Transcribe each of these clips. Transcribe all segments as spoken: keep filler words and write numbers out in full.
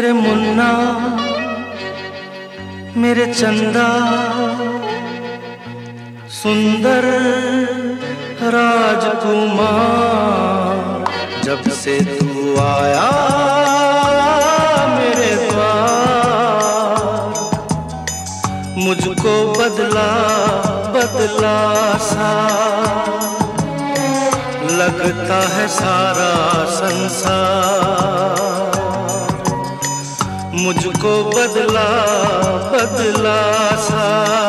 मेरे मुन्ना मेरे चंदा सुंदर राजकुमार, जब से तू आया मेरे द्वार, मुझको बदला बदला सा लगता है सारा संसार। मुझको बदला बदला सा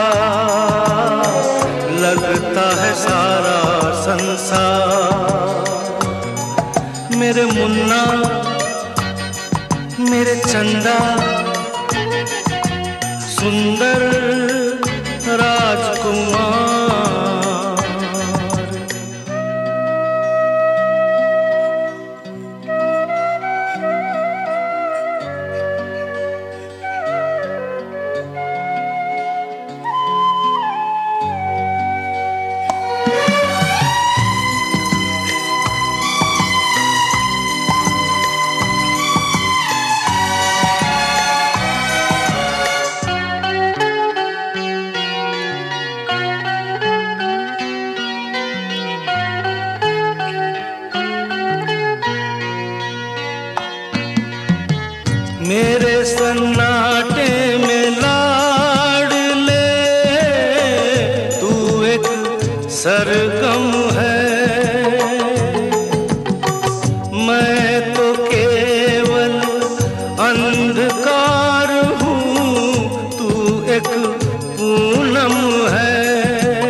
लगता है सारा संसार। मेरे मुन्ना मेरे चंदा सुंदर राजकुमार। मेरे सन्नाटे में लाड ले, तू एक सरगम है। मैं तो केवल अंधकार हूँ, तू एक पूनम है।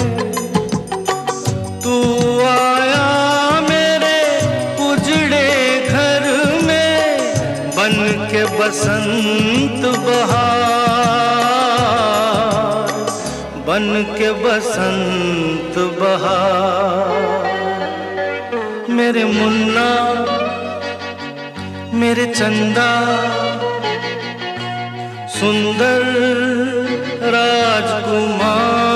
तू आया मेरे उजड़े घर में बन के बसंत बहार, बन के बसंत बहार। मेरे मुन्ना मेरे चंदा सुंदर राजकुमार,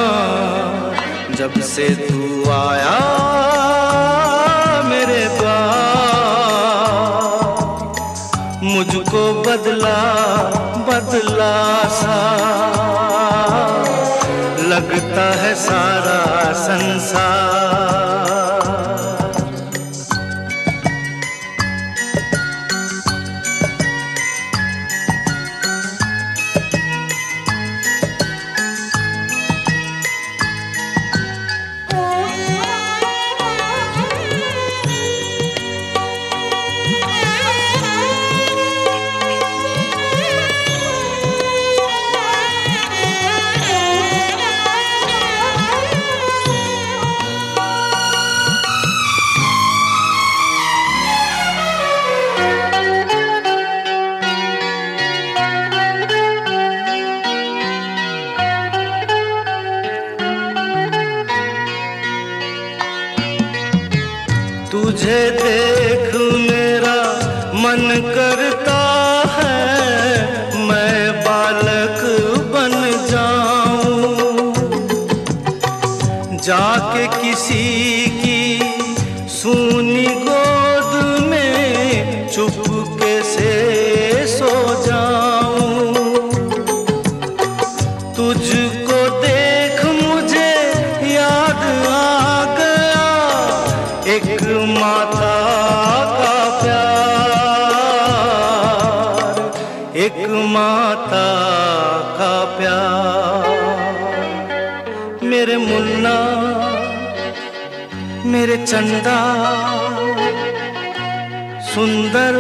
जब से तू आया मेरे द्वार, मुझको बदला बदला सा लगता है सारा संसार। तुझे देख मेरा मन करता है, मैं बालक बन जाऊं, जाके किसी की सूनी गोद में चुपके से सो जाऊं। तुझको देख मुझे याद आ गया एक माता का प्यार, एक माता का प्यार। मेरे मुन्ना मेरे चंदा सुंदर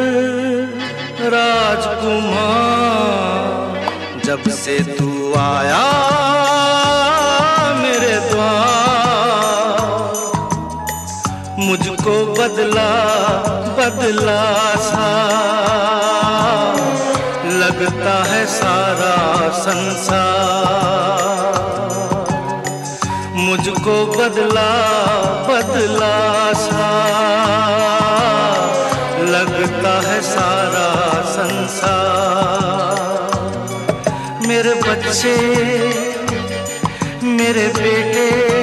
राजकुमार, जब से तू आया मेरे द्वार, मुझको बदला बदला सा लगता है सारा संसार। मुझको बदला बदला सा लगता है सारा संसार। मेरे बच्चे मेरे बेटे